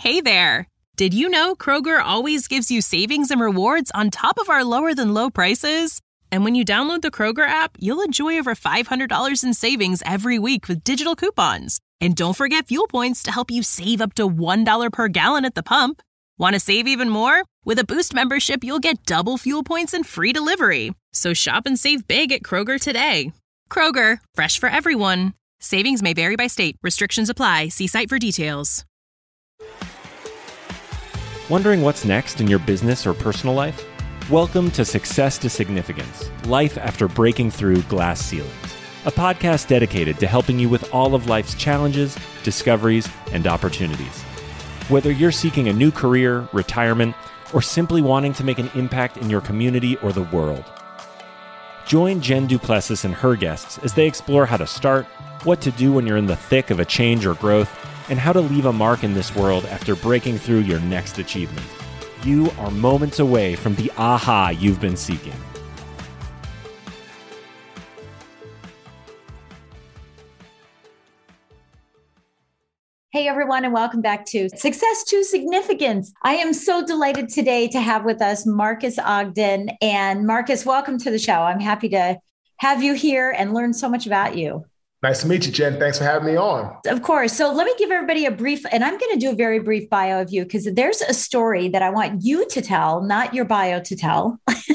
Hey there! Did you know Kroger always gives you savings and rewards on top of our lower-than-low prices? And when you download the Kroger app, you'll enjoy over $500 in savings every week with digital coupons. And don't forget fuel points to help you save up to $1 per gallon at the pump. Want to save even more? With a Boost membership, you'll get double fuel points and free delivery. So shop and save big at Kroger today. Kroger, fresh for everyone. Savings may vary by state. Restrictions apply. See site for details. Wondering what's next in your business or personal life? Welcome to Success to Significance, Life After Breaking Through Glass Ceilings, a podcast dedicated to helping you with all of life's challenges, discoveries, and opportunities. Whether you're seeking a new career, retirement, or simply wanting to make an impact in your community or the world. Join Jen Duplessis and her guests as they explore how to start, what to do when you're in the thick of a change or growth, and how to leave a mark in this world after breaking through your next achievement. You are moments away from the aha you've been seeking. Hey everyone, and welcome back to Success to Significance. I am so delighted today to have with us Marcus Ogden. And Marcus, welcome to the show. I'm happy to have you here and learn so much about you. Nice to meet you, Jen. Thanks for having me on. Of course. So let me give everybody a brief, and I'm going to do a very brief bio of you because there's a story that I want you to tell, not your bio to tell.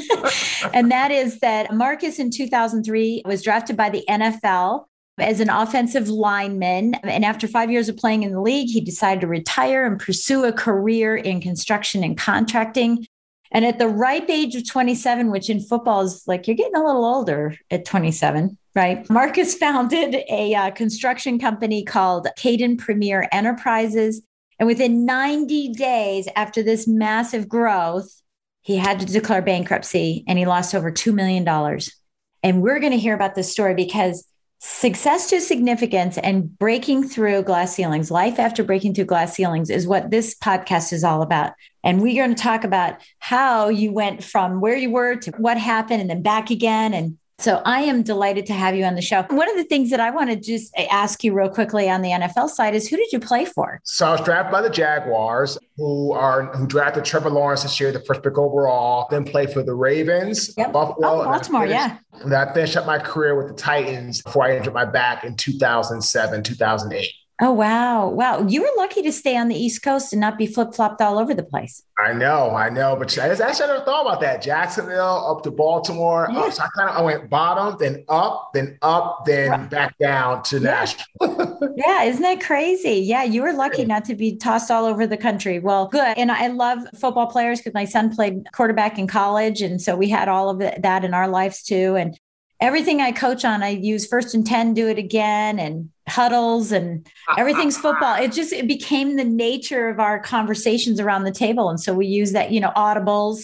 And that is that Marcus in 2003 was drafted by the NFL as an offensive lineman. And after 5 years of playing in the league, he decided to retire and pursue a career in construction and contracting. And at the ripe age of 27, which in football is like, you're getting a little older at 27, right? Marcus founded a construction company called Kadant Premier Enterprises. And within 90 days after this massive growth, he had to declare bankruptcy and he lost over $2 million. And we're going to hear about this story because success to significance and breaking through glass ceilings, life after breaking through glass ceilings is what this podcast is all about. And we're going to talk about how you went from where you were to what happened and then back again. And so I am delighted to have you on the show. One of the things that I want to just ask you real quickly on the NFL side is who did you play for? So I was drafted by the Jaguars, who drafted Trevor Lawrence this year, the first pick overall, then played for the Ravens, Buffalo. Baltimore, yeah. And I finished up my career with the Titans before I injured my back in 2007, 2008. Oh, wow. Wow. You were lucky to stay on the East Coast and not be flip-flopped all over the place. I know. But I never thought about that. Jacksonville up to Baltimore. Yeah. So I went bottom, then up, then back down to Nashville. Yeah. Isn't that crazy? Yeah. You were lucky not to be tossed all over the country. Well, good. And I love football players because my son played quarterback in college. And so we had all of that in our lives too. And everything I coach on, I use 1st and 10, do it again, and huddles and everything's football. It became the nature of our conversations around the table. And so we use that, audibles.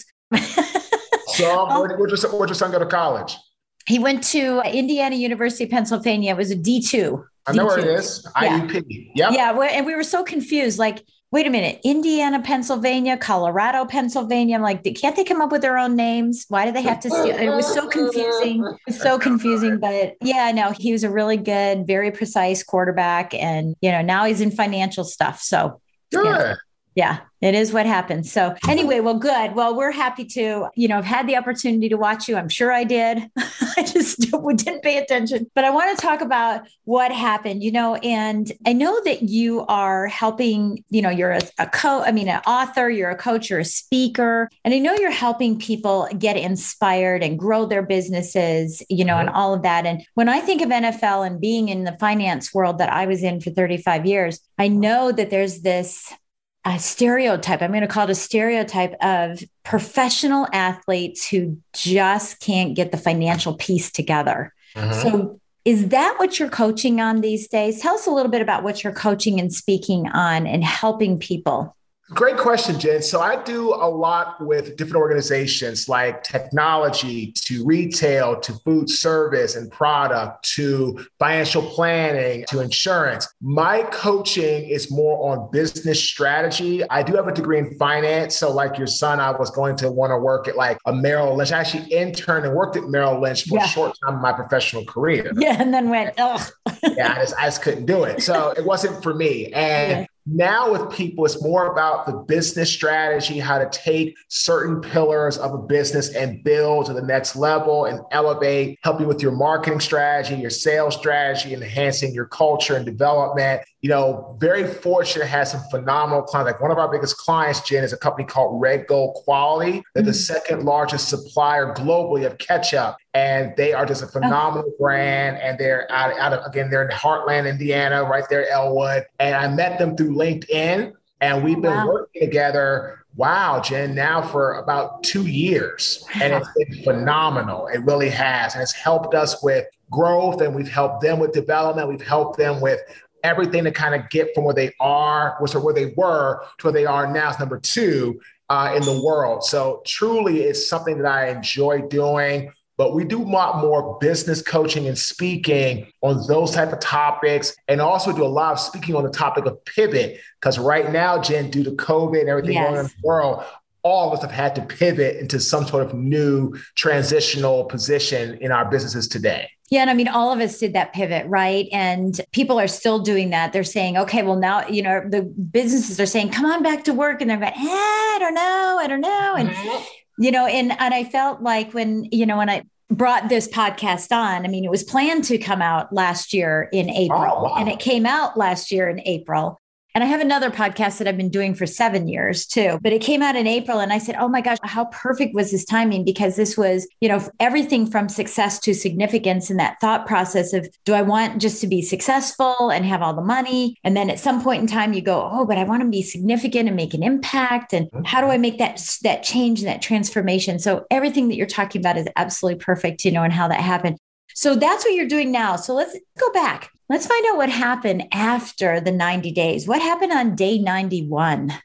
So where'd your son go to college? He went to Indiana University of Pennsylvania. It was a D2. I know where it is. IUP. Yep. Yeah. And we were so confused. Like, wait a minute, Indiana, Pennsylvania, Colorado, Pennsylvania. I'm like, can't they come up with their own names? Why do they have to steal? It was so confusing. But yeah, no, he was a really good, very precise quarterback. And, now he's in financial stuff. So good. Yeah, it is what happens. So anyway, well, good. Well, we're happy to, have had the opportunity to watch you. I'm sure I did. I just didn't pay attention. But I want to talk about what happened, and I know that you are helping, you're an author, you're a coach, you're a speaker, and I know you're helping people get inspired and grow their businesses, and all of that. And when I think of NFL and being in the finance world that I was in for 35 years, I know that there's this a stereotype. I'm going to call it a stereotype of professional athletes who just can't get the financial piece together. So is that what you're coaching on these days? Tell us a little bit about what you're coaching and speaking on and helping people. Great question, Jen. So I do a lot with different organizations like technology to retail to food service and product to financial planning to insurance. My coaching is more on business strategy. I do have a degree in finance. So like your son, I was going to want to work at like a Merrill Lynch. I actually interned and worked at Merrill Lynch for a short time in my professional career. Yeah. And then went, I just couldn't do it. So it wasn't for me. And Now with people, it's more about the business strategy, how to take certain pillars of a business and build to the next level and elevate, help you with your marketing strategy, your sales strategy, enhancing your culture and development. Very fortunate to have some phenomenal clients. Like one of our biggest clients, Jen, is a company called Red Gold Quality. They're the second largest supplier globally of ketchup. And they are just a phenomenal brand. And they're they're in Heartland, Indiana, right there, Elwood. And I met them through LinkedIn, and we've been working together. Wow, Jen, now for about 2 years. And it's been phenomenal. It really has. And it's helped us with growth, and we've helped them with development. We've helped them with everything to kind of get from where they are, where they were to where they are now is number 2 in the world. So truly, it's something that I enjoy doing. But we do a lot more business coaching and speaking on those type of topics, and also do a lot of speaking on the topic of pivot. Because right now, Jen, due to COVID and everything going on in the world, all of us have had to pivot into some sort of new transitional position in our businesses today. Yeah. And I mean, all of us did that pivot, right? And people are still doing that. They're saying, okay, well now, the businesses are saying, come on back to work. And they're going, I don't know. And, and I felt like when I brought this podcast on, I mean, it was planned to come out last year in April, and it came out last year in April. And I have another podcast that I've been doing for 7 years too, but it came out in April, and I said, oh my gosh, how perfect was this timing? Because this was, everything from success to significance, and that thought process of, do I want just to be successful and have all the money? And then at some point in time you go, oh, but I want to be significant and make an impact. And how do I make that change and that transformation? So everything that you're talking about is absolutely perfect, and how that happened. So that's what you're doing now. So let's go back. Let's find out what happened after the 90 days. What happened on day 91?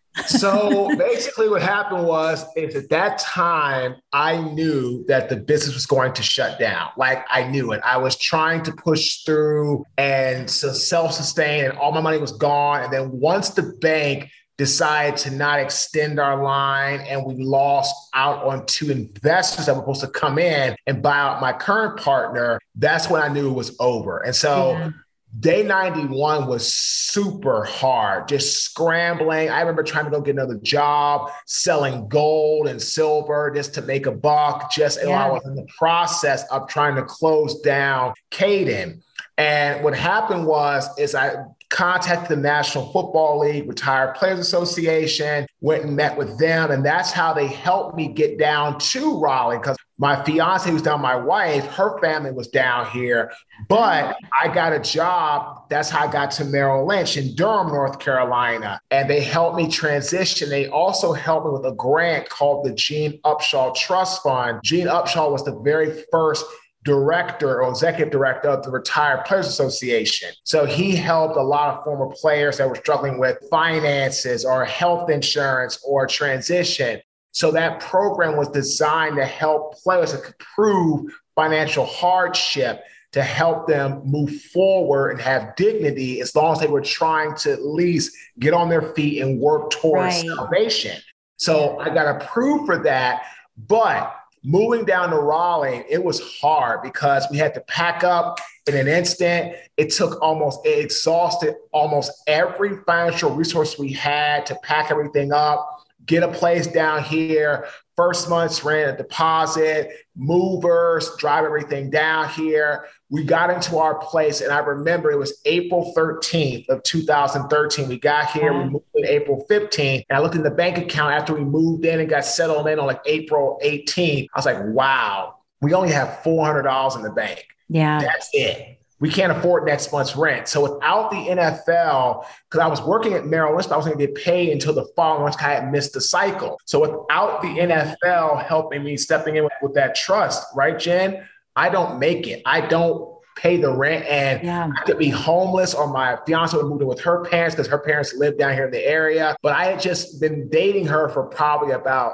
So basically what happened is at that time, I knew that the business was going to shut down. Like I knew it. I was trying to push through and self-sustain, and all my money was gone. And then once the bank decided to not extend our line, and we lost out on 2 investors that were supposed to come in and buy out my current partner, that's when I knew it was over. And so day 91 was super hard, just scrambling. I remember trying to go get another job, selling gold and silver just to make a buck, while I was in the process of trying to close down Kadant. And what happened is I contacted the National Football League, Retired Players Association, went and met with them. And that's how they helped me get down to Raleigh, because my fiance, who's down, my wife, her family was down here, but I got a job. That's how I got to Merrill Lynch in Durham, North Carolina. And they helped me transition. They also helped me with a grant called the Gene Upshaw Trust Fund. Gene Upshaw was the very first director or executive director of the Retired Players Association. So he helped a lot of former players that were struggling with finances or health insurance or transition. So that program was designed to help players that could prove financial hardship, to help them move forward and have dignity, as long as they were trying to at least get on their feet and work towards salvation. So I got approved for that. But moving down to Raleigh, it was hard because we had to pack up in an instant. It exhausted almost every financial resource we had to pack everything up, get a place down here, first month's rent, a deposit, movers, drive everything down here. We got into our place, and I remember it was April 13th of 2013. We got here, we moved in April 15th, and I looked in the bank account after we moved in and got settled in on like April 18th. I was like, wow, we only have $400 in the bank. Yeah. That's it. We can't afford next month's rent. So without the NFL, because I was working at Merrill Lynch, but I wasn't going to get paid until the following month. I had missed the cycle. So without the NFL helping me, stepping in with that trust, right, Jen? I don't make it. I don't pay the rent, and I could be homeless, or my fiance would move in with her parents because her parents live down here in the area. But I had just been dating her for probably about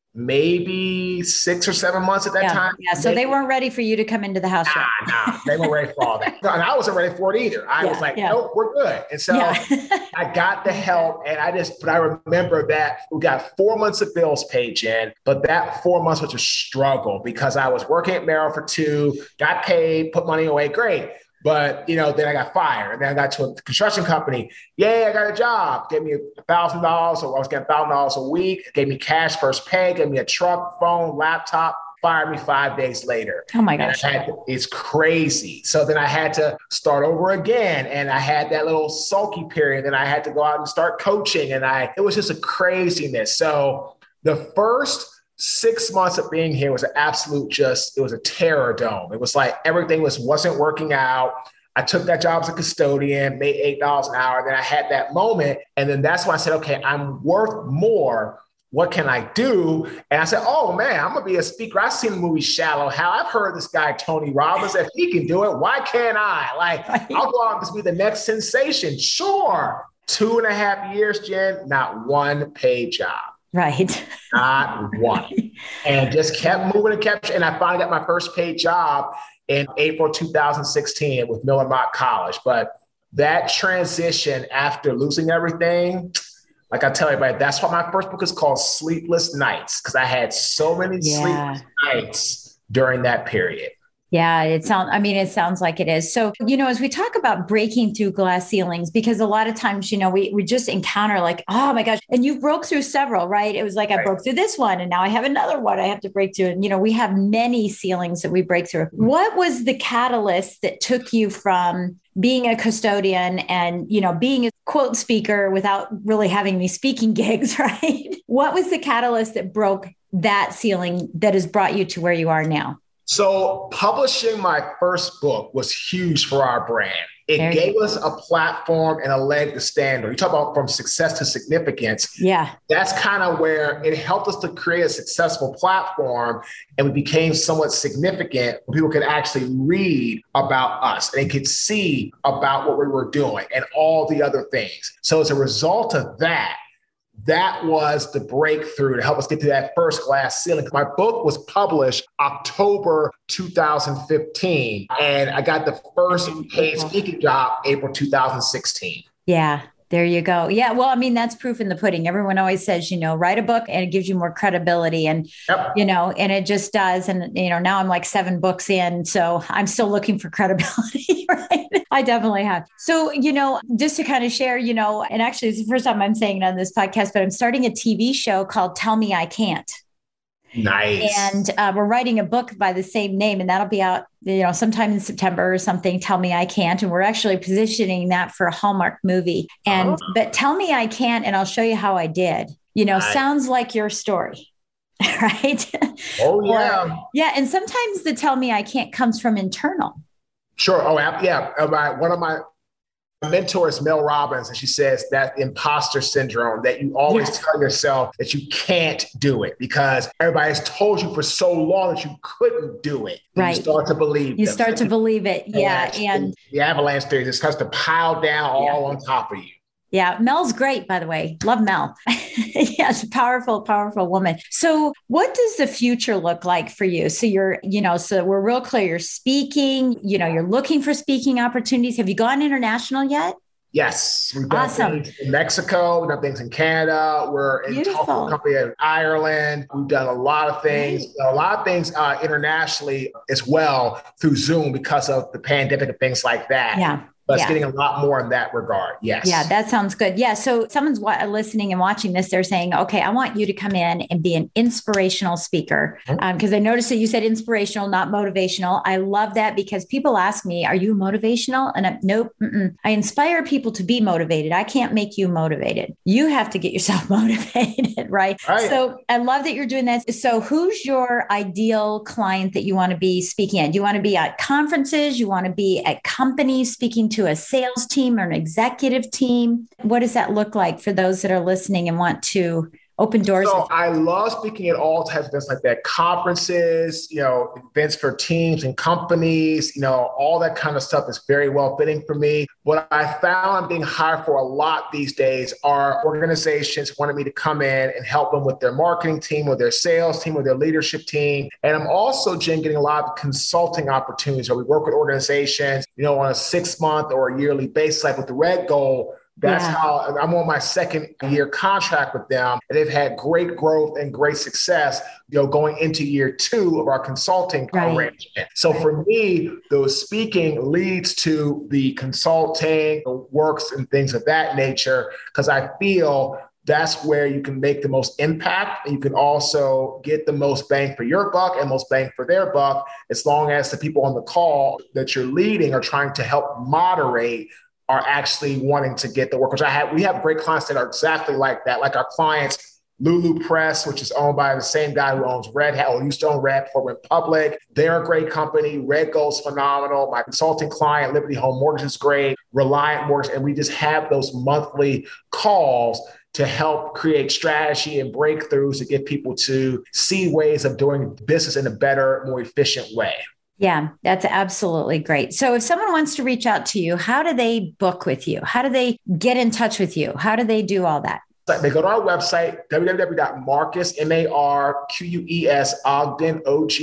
maybe 6 or 7 months at that time. Yeah. So they weren't ready for you to come into the house yet. Nah, they weren't ready for all that. And I wasn't ready for it either. I was like, nope, we're good. And so I got the help, and but I remember that we got 4 months of bills paid, Jen, but that 4 months was a struggle because I was working at Merrill for 2, got paid, put money away. Great. But, then I got fired. And then I got to a construction company. Yeah, I got a job. Gave me $1,000. So I was getting $1,000 a week. Gave me cash first pay. Gave me a truck, phone, laptop. Fired me 5 days later. Oh my gosh. It's crazy. So then I had to start over again. And I had that little sulky period. And I had to go out and start coaching. And it was just a craziness. So the first 6 months of being here was an absolute it was a terror dome. It was like everything wasn't working out. I took that job as a custodian, made $8 an hour. Then I had that moment. And then that's when I said, okay, I'm worth more. What can I do? And I said, oh man, I'm going to be a speaker. I've seen the movie Shallow Hal. I've heard this guy, Tony Robbins. If he can do it, why can't I? I'll go out and just be the next sensation. Sure. 2.5 years, Jen, not one paid job. Right. Not one. And just kept moving and I finally got my first paid job in April 2016 with Miller Mock College. But that transition after losing everything, like I tell everybody, that's why my first book is called Sleepless Nights, because I had so many sleepless nights during that period. Yeah, it sounds like it is. So, as we talk about breaking through glass ceilings, because a lot of times, we just encounter like, oh my gosh, and you broke through several, right? It was like, I broke through this one and now I have another one I have to break through. And, we have many ceilings that we break through. What was the catalyst that took you from being a custodian and, being a quote speaker without really having any speaking gigs, right? What was the catalyst that broke that ceiling that has brought you to where you are now? So publishing my first book was huge for our brand. It gave us a platform and a leg to stand on. You talk about from success to significance. Yeah. That's kind of where it helped us to create a successful platform, and we became somewhat significant. People could actually read about us and they could see about what we were doing and all the other things. So as a result of that was the breakthrough to help us get to that first glass ceiling. My book was published October 2015, and I got the first paid speaking job April 2016. Yeah. There you go. Yeah. Well, that's proof in the pudding. Everyone always says, write a book and it gives you more credibility and, and it just does. And, now I'm like 7 books in, so I'm still looking for credibility, right? I definitely have. So, just to kind of share, and actually it's the first time I'm saying it on this podcast, but I'm starting a TV show called Tell Me I Can't. Nice. And we're writing a book by the same name, and that'll be out, sometime in September or something. Tell Me I Can't. And we're actually positioning that for a Hallmark movie. But Tell Me I Can't, and I'll show you how I did, nice. Sounds like your story, right? Oh, yeah. Yeah. And sometimes the Tell Me I Can't comes from internal. Sure. Oh, yeah. One of my mentors, Mel Robbins, and she says that imposter syndrome, that you always tell yourself that you can't do it because everybody's told you for so long that you couldn't do it. Right. You start to believe it. Yeah. And the avalanche theory just starts to pile down all on top of you. Yeah. Mel's great, by the way. Love Mel. Yes. Powerful, powerful woman. So what does the future look like for you? So so we're real clear. You're speaking, you're looking for speaking opportunities. Have you gone international yet? Yes. We've done things in Mexico. We've done things in Canada. We're in talk with a company in Ireland. We've done a lot of things, internationally as well through Zoom because of the pandemic and things like that. Yeah. But it's getting a lot more in that regard. Yes. Yeah, that sounds good. Yeah. So someone's listening and watching this. They're saying, okay, I want you to come in and be an inspirational speaker. Because I noticed that you said inspirational, not motivational. I love that because people ask me, are you motivational? And nope. I inspire people to be motivated. I can't make you motivated. You have to get yourself motivated, right? So I love that you're doing that. So who's your ideal client that you want to be speaking at? Do you want to be at conferences? You want to be at companies speaking to a sales team or an executive team? What does that look like for those that are listening and want to open doors? So I love speaking at all types of events like that, conferences, events for teams and companies, all that kind of stuff is very well fitting for me. What I found I'm being hired for a lot these days are organizations wanting me to come in and help them with their marketing team or their sales team or their leadership team. And I'm also, Jen, getting a lot of consulting opportunities where we work with organizations, on a 6-month or a yearly basis, like with the Red Goal. That's how I'm on my second year contract with them. And they've had great growth and great success, going into year 2 of our consulting arrangement. So for me, the speaking leads to the consulting, the works and things of that nature, because I feel that's where you can make the most impact. And you can also get the most bang for your buck and most bang for their buck, as long as the people on the call that you're leading are trying to help moderate, are actually wanting to get the work, which we have great clients that are exactly like that. Like our clients, Lulu Press, which is owned by the same guy who owns Red Hat, or used to own Red for Republic. They're a great company. Red Gold's phenomenal. My consulting client, Liberty Home Mortgage, is great. Reliant Mortgage. And we just have those monthly calls to help create strategy and breakthroughs to get people to see ways of doing business in a better, more efficient way. Yeah, that's absolutely great. So if someone wants to reach out to you, how do they book with you? How do they get in touch with you? How do they do all that? They go to our website, www.marcus, MARQUES, Ogden,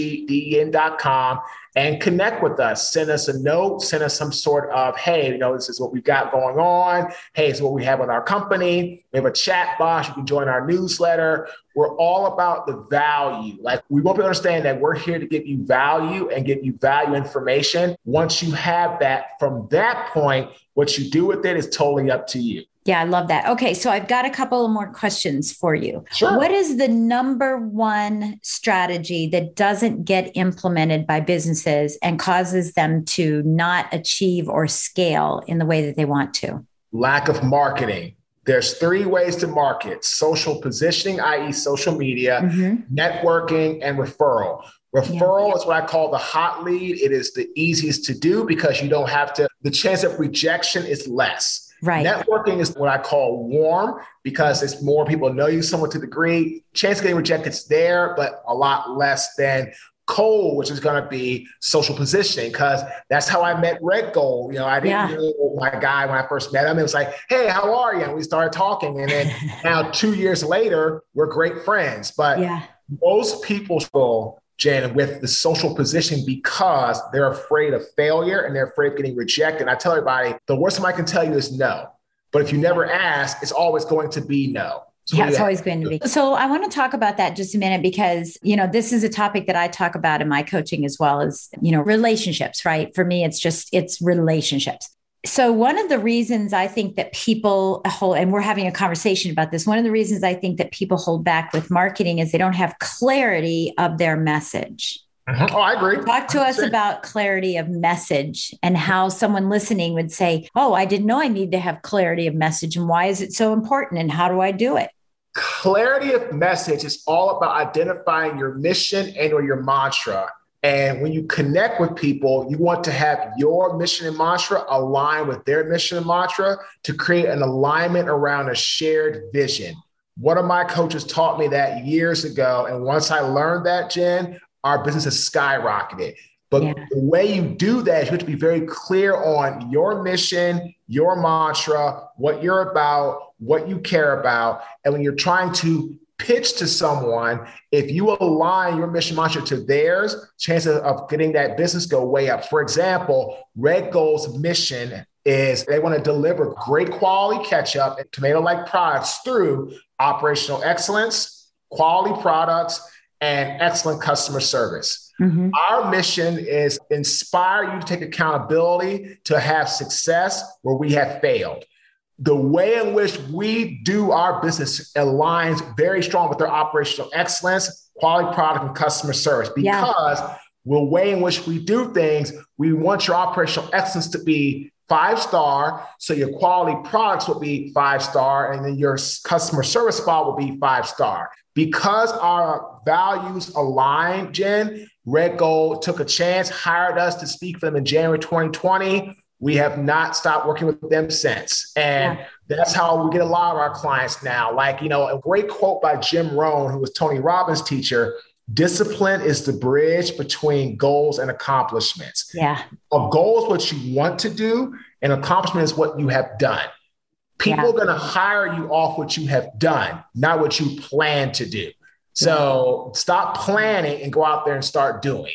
OGDEN.com, and connect with us. Send us a note, send us some sort of, hey, this is what we've got going on. Hey, it's what we have with our company. We have a chat box. You can join our newsletter. We're all about the value. Like, we want people to understand that we're here to give you value and give you value information. Once you have that, from that point, what you do with it is totally up to you. Yeah, I love that. Okay, so I've got a couple of more questions for you. Sure. What is the number one strategy that doesn't get implemented by businesses and causes them to not achieve or scale in the way that they want to? Lack of marketing. There's 3 ways to market: social positioning, i.e. social media, networking, and referral. Referral is what I call the hot lead. It is the easiest to do because you don't have to, the chance of rejection is less. Right. Networking is what I call warm, because it's more people know you somewhat to the degree. Chance of getting rejected is there, but a lot less than cold, which is going to be social positioning, because that's how I met Red Gold. I didn't know my guy when I first met him. It was like, hey, how are you? And we started talking. And then now 2 years later, we're great friends. But most people struggle, Jen, with the social positioning because they're afraid of failure and they're afraid of getting rejected. And I tell everybody, the worst thing I can tell you is no. But if you never ask, it's always going to be no. So it's always going to be. So I want to talk about that just a minute, because, this is a topic that I talk about in my coaching as well as, relationships, right? For me, it's relationships. So one of the reasons I think that people hold, and we're having a conversation about this, one of the reasons I think that people hold back with marketing is they don't have clarity of their message. Oh, I agree. Talk to us about clarity of message and how someone listening would say, oh, I didn't know I need to have clarity of message. And why is it so important? And how do I do it? Clarity of message is all about identifying your mission and or your mantra. And when you connect with people, you want to have your mission and mantra align with their mission and mantra to create an alignment around a shared vision. One of my coaches taught me that years ago. And once I learned that, Jen, our business has skyrocketed. But the way you do that is you have to be very clear on your mission, your mantra, what you're about, what you care about. And when you're trying to pitch to someone, if you align your mission mantra to theirs, chances of getting that business go way up. For example, Red Gold's mission is they want to deliver great quality ketchup and tomato-like products through operational excellence, quality products, and excellent customer service. Our mission is inspire you to take accountability to have success where we have failed. The way in which we do our business aligns very strong with their operational excellence, quality product, and customer service, because the way in which we do things, we want your operational excellence to be 5-star. So your quality products will be 5-star, and then your customer service spot will be 5-star. Because our values align, Jen, Red Gold took a chance, hired us to speak for them in January 2020. We have not stopped working with them since. And that's how we get a lot of our clients now. Like, a great quote by Jim Rohn, who was Tony Robbins' teacher: discipline is the bridge between goals and accomplishments. A goal is what you want to do, and accomplishment is what you have done. People are going to hire you off what you have done, not what you plan to do. So stop planning and go out there and start doing.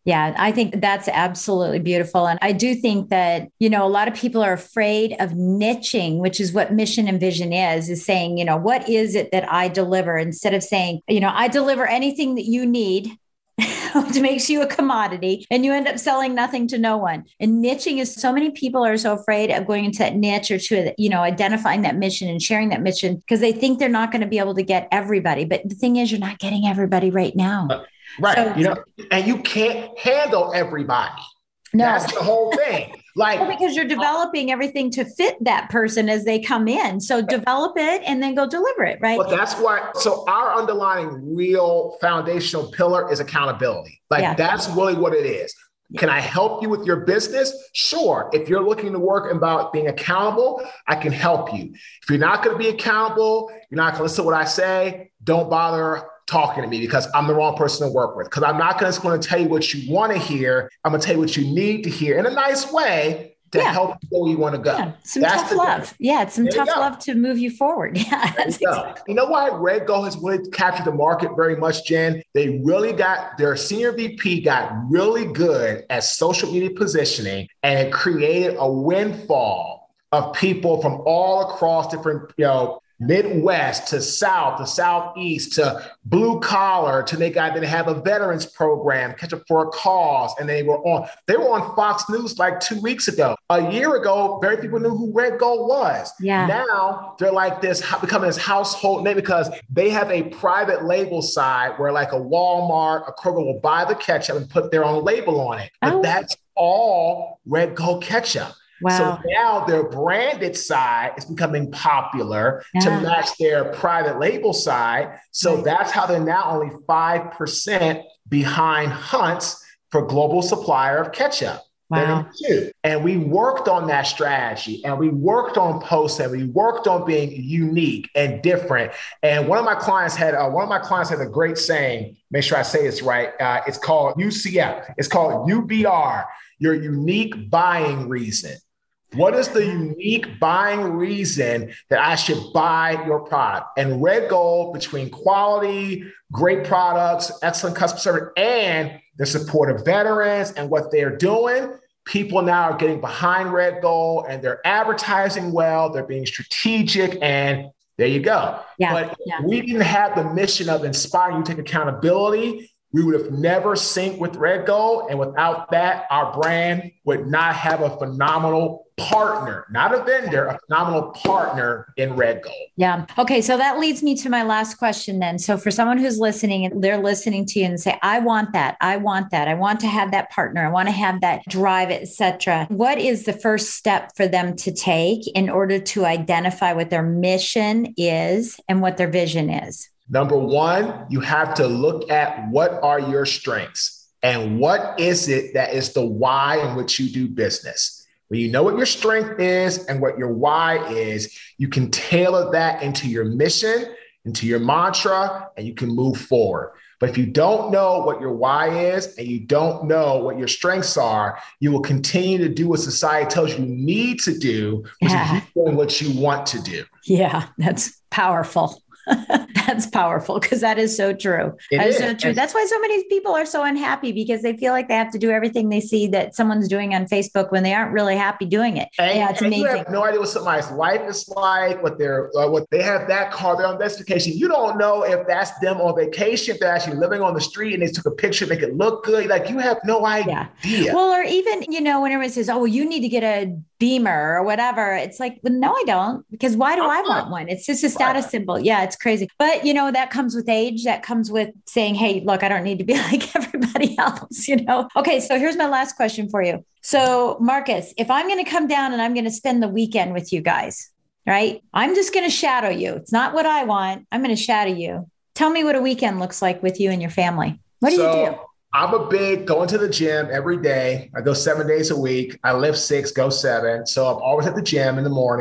Yeah, I think that's absolutely beautiful. And I do think that, a lot of people are afraid of niching, which is what mission and vision is saying, what is it that I deliver, instead of saying, I deliver anything that you need, which makes you a commodity, and you end up selling nothing to no one. And niching is, so many people are so afraid of going into that niche, or to, identifying that mission and sharing that mission, because they think they're not going to be able to get everybody. But the thing is, you're not getting everybody right now. Right. So, and you can't handle everybody. No. That's the whole thing. Because you're developing everything to fit that person as they come in. So develop it and then go deliver it, right? Well, that's why. So our underlying real foundational pillar is accountability. That's really what it is. Can I help you with your business? Sure. If you're looking to work about being accountable, I can help you. If you're not going to be accountable, you're not going to listen to what I say, don't bother talking to me, because I'm the wrong person to work with. Because I'm not just going to tell you what you want to hear. I'm going to tell you what you need to hear in a nice way to help you go where you want to go. Yeah, some tough love. Yeah, it's some tough love to move you forward. Yeah, that's exactly. You know why Red Gold has really captured the market very much, Jen? They really got, their senior VP got really good at social media positioning, and it created a windfall of people from all across different, Midwest to South to Southeast to blue collar to they have a veterans program, Catch Up for a Cause. And they were on Fox News like 2 weeks ago. A year ago, very few people knew who Red Gold was. Yeah. Now they're like becoming this household name, because they have a private label side where like a Walmart, a Kroger will buy the ketchup and put their own label on it. But that's all Red Gold ketchup. Wow. So now their branded side is becoming popular to match their private label side. So that's how they're now only 5% behind Hunt's for global supplier of ketchup. Wow. They're number 2. And we worked on that strategy, and we worked on posts, and we worked on being unique and different. And one of my clients had a great saying. Make sure I say this right. It's called UCF. It's called UBR, your unique buying reason. What is the unique buying reason that I should buy your product? And Red Gold, between quality, great products, excellent customer service, and the support of veterans and what they're doing, people now are getting behind Red Gold, and they're advertising well, they're being strategic, and there you go. Yeah. But if we didn't have the mission of inspiring you to take accountability, we would have never synced with Red Gold. And without that, our brand would not have a phenomenal partner, not a vendor, a phenomenal partner in Red Gold. Yeah. Okay. So that leads me to my last question then. So for someone who's listening, and they're listening to you and say, I want that. I want that. I want to have that partner. I want to have that drive, etc. What is the first step for them to take in order to identify what their mission is and what their vision is? Number 1, you have to look at what are your strengths and what is it that is the why in which you do business. When you know what your strength is and what your why is, you can tailor that into your mission, into your mantra, and you can move forward. But if you don't know what your why is and you don't know what your strengths are, you will continue to do what society tells you need to do, which is doing what you want to do. Yeah, that's powerful. That's powerful, because that is so true. That is so true. That's why so many people are so unhappy, because they feel like they have to do everything they see that someone's doing on Facebook when they aren't really happy doing it. It's amazing. You have no idea what somebody's life is like, what they have that car, they're on this vacation. You don't know if that's them on vacation, if they're actually living on the street and they took a picture to make it look good. Like, you have no idea. Well, or even, when everyone says, oh, well, you need to get a Beamer or whatever. It's like, well, no, I don't, because why do I want one? It's just a status symbol. Yeah, it's crazy. But, that comes with age. That comes with saying, hey, look, I don't need to be like everybody else, Okay, so here's my last question for you. So, Marcus, if I'm going to come down and I'm going to spend the weekend with you guys, right? I'm just going to shadow you. It's not what I want. I'm going to shadow you. Tell me what a weekend looks like with you and your family. What do you do? I'm a big going to the gym every day. I go 7 days a week. I lift 6, go 7. So I'm always at the gym in the mornings.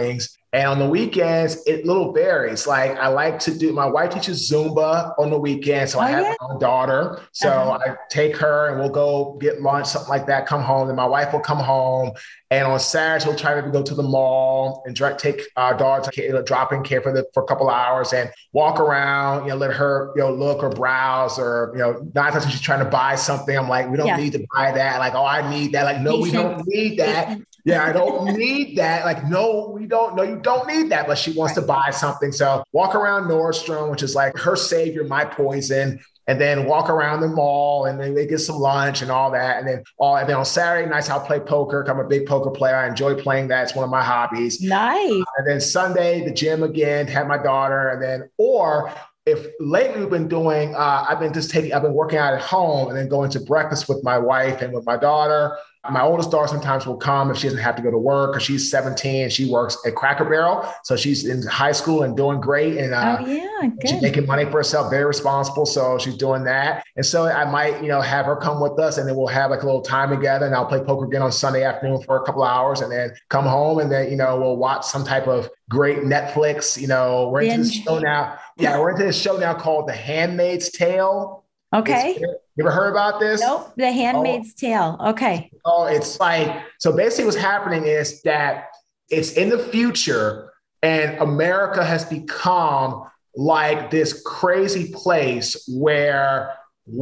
And on the weekends, it little varies. Like I like to do, my wife teaches Zumba on the weekend. So I have my own daughter. So I take her and we'll go get lunch, something like that, come home. And my wife will come home. And on Saturdays, we'll try to go to the mall and take our daughter to drop-in care for a couple of hours and walk around, let her, look or browse or, 9 times when she's trying to buy something. I'm like, we don't need to buy that. Like, oh, I need that. Like, no, we don't need that. Yeah, I don't need that. Like, no, we don't. No, you don't need that. But she wants to buy something. So walk around Nordstrom, which is like her savior, my poison. And then walk around the mall and then they get some lunch and all that. And then on Saturday nights, I'll play poker. I'm a big poker player. I enjoy playing that. It's one of my hobbies. Nice. And then Sunday, the gym again, have my daughter. And then, or if lately we've been doing, I've been working out at home and then going to breakfast with my wife and with my daughter. My oldest daughter sometimes will come if she doesn't have to go to work because she's 17. She works at Cracker Barrel. So she's in high school and doing great. And she's making money for herself, very responsible. So she's doing that. And so I might, have her come with us and then we'll have like a little time together and I'll play poker again on Sunday afternoon for a couple of hours and then come home and then, we'll watch some type of great Netflix, we're into this show now. Yeah, we're into this show now called The Handmaid's Tale. Okay. You ever heard about this? Nope. The Handmaid's Tale. Okay. Oh, it's like, so basically what's happening is that it's in the future and America has become like this crazy place where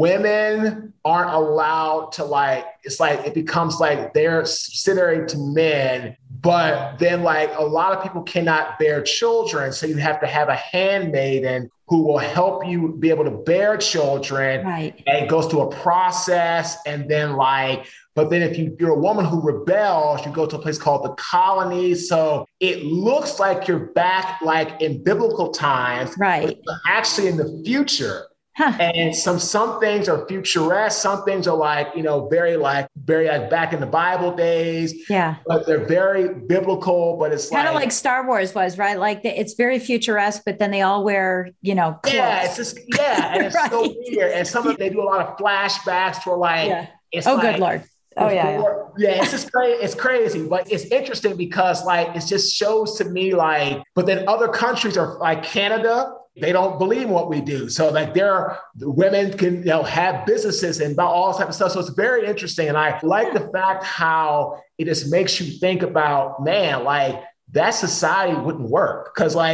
women aren't allowed to it becomes like they're subsidiary to men, but then like a lot of people cannot bear children. So you have to have a handmaiden who will help you be able to bear children. Right. And it goes through a process. And then but then if you're a woman who rebels, you go to a place called the colonies. So it looks like you're back like in biblical times, right? But actually in the future. Huh. And some things are futuresque. Some things are very back in the Bible days. Yeah. But they're very biblical, but it's kind of like Star Wars was, right? Like it's very futuresque, but then they all wear, clothes. Yeah, it's just, and it's right. So weird. And some of they do a lot of flashbacks to it's good Lord. Oh yeah. It's just crazy. It's crazy, but it's interesting because it just shows to me but then other countries are like Canada. They don't believe in what we do. So the women can, have businesses and all type of stuff. So it's very interesting. And I like the fact how it just makes you think about, man, that society wouldn't work. Cause no.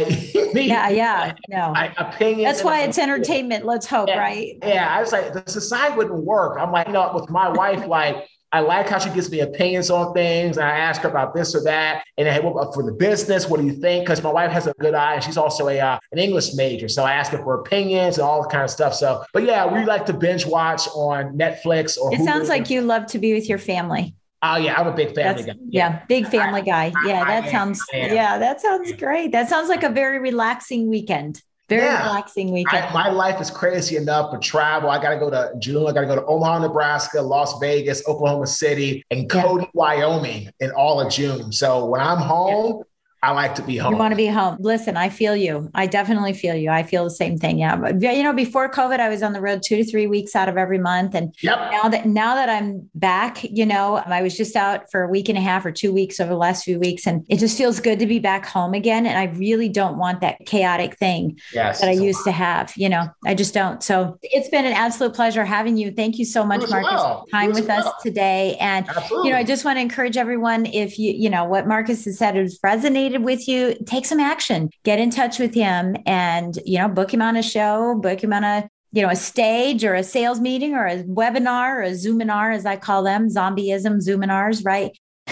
Opinions. That's why it's entertainment. Let's hope, right? Yeah. I was like, the society wouldn't work. I'm like, with my wife, I like how she gives me opinions on things. And I ask her about this or that. And hey, for the business, what do you think? Because my wife has a good eye and she's also an English major. So I ask her for opinions and all that kind of stuff. So, but yeah, we like to binge watch on Netflix or It Hulu. Sounds like you love to be with your family. Oh yeah, I'm a big family guy. Yeah, big family guy. Yeah, that sounds great. That sounds like a very relaxing weekend. Relaxing weekend. My life is crazy enough for travel. I got to go to June. I got to go to Omaha, Nebraska, Las Vegas, Oklahoma City, and Cody, Wyoming in all of June. So when I'm home, I like to be home. You want to be home. Listen, I feel you. I definitely feel you. I feel the same thing. Yeah. But before COVID, I was on the road 2 to 3 weeks out of every month. And now that I'm back, I was just out for a week and a half or 2 weeks over the last few weeks. And it just feels good to be back home again. And I really don't want that chaotic thing that I used to have. I just don't. So it's been an absolute pleasure having you. Thank you so much, Marcus, for time with us today. And, I just want to encourage everyone, if what Marcus has said has resonated with you, take some action, get in touch with him and, book him on a show, book him on a stage or a sales meeting or a webinar or a Zoominar, as I call them, zombieism, Zoominars, right?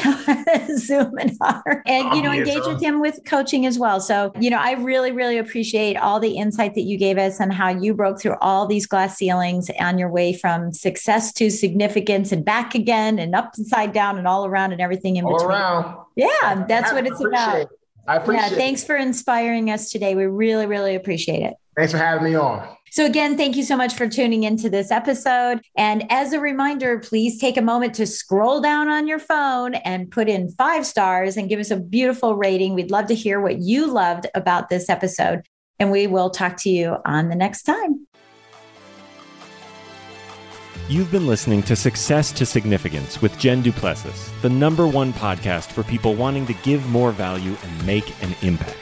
Zoominar. And, engage with him with coaching as well. So, I really, really appreciate all the insight that you gave us and how you broke through all these glass ceilings on your way from success to significance and back again and upside down and all around and everything in between. All around. Yeah, that's what it's about. I appreciate it. Thanks for inspiring us today. We really, really appreciate it. Thanks for having me on. So again, thank you so much for tuning into this episode. And as a reminder, please take a moment to scroll down on your phone and put in 5 stars and give us a beautiful rating. We'd love to hear what you loved about this episode. And we will talk to you on the next time. You've been listening to Success to Significance with Jen Duplessis, the #1 podcast for people wanting to give more value and make an impact.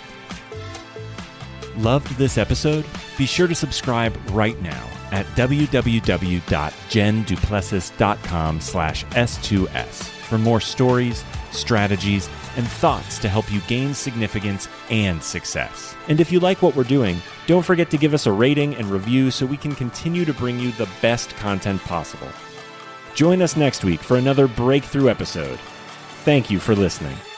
Loved this episode? Be sure to subscribe right now at www.jenduplessis.com/S2S for more stories, strategies, and thoughts to help you gain significance and success. And if you like what we're doing, don't forget to give us a rating and review so we can continue to bring you the best content possible. Join us next week for another breakthrough episode. Thank you for listening.